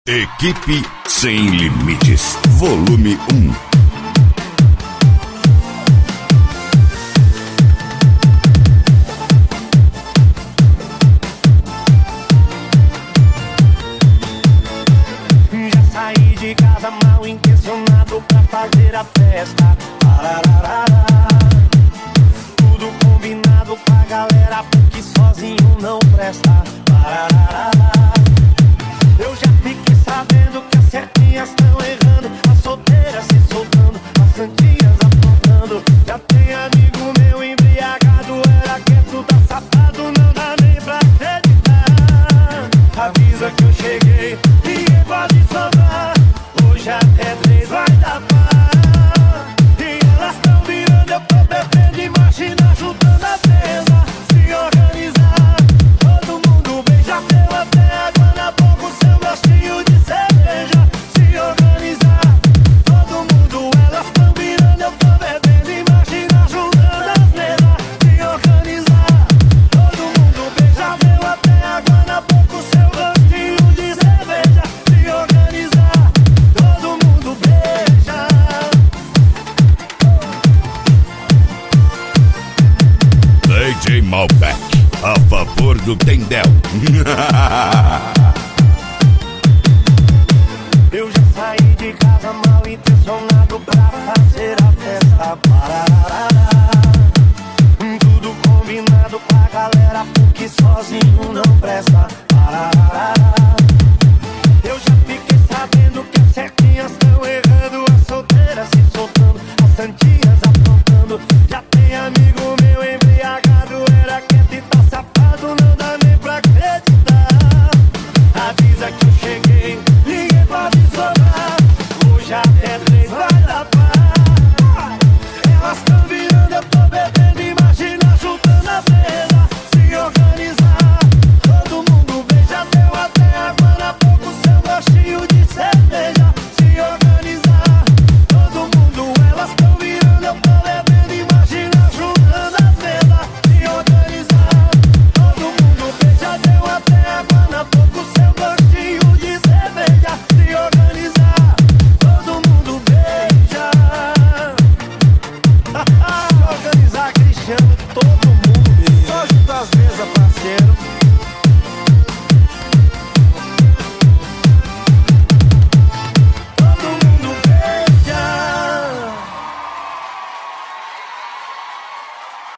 Equipe Sem Limites, volume 1. Já saí de casa mal intencionado pra fazer a festa. Tudo combinado com a galera, porque sozinho não presta. Eu já fiquei sabendo que as certinhas estão errando, as solteiras se soltando, as santinhas apontando. Já tem amigo meu embriagado, era quieto, tá safado, não dá nem pra acreditar. Avisa que eu cheguei, ninguém pode sobrar, hoje até 3 vai dar paz. E elas tão virando, eu tô bebendo, imagina juntando a mesa. Se organizar, todo mundo beija, deu até água na boca, o seu gostinho de cerveja. Se organizar, todo mundo, elas tão virando, eu tô bebendo, imagina juntando a mesa. Se organizar, todo mundo beija, deu até água na boca, o seu gostinho de cerveja. Se organizar, todo mundo beija. DJ Malbec, a favor do Tendel.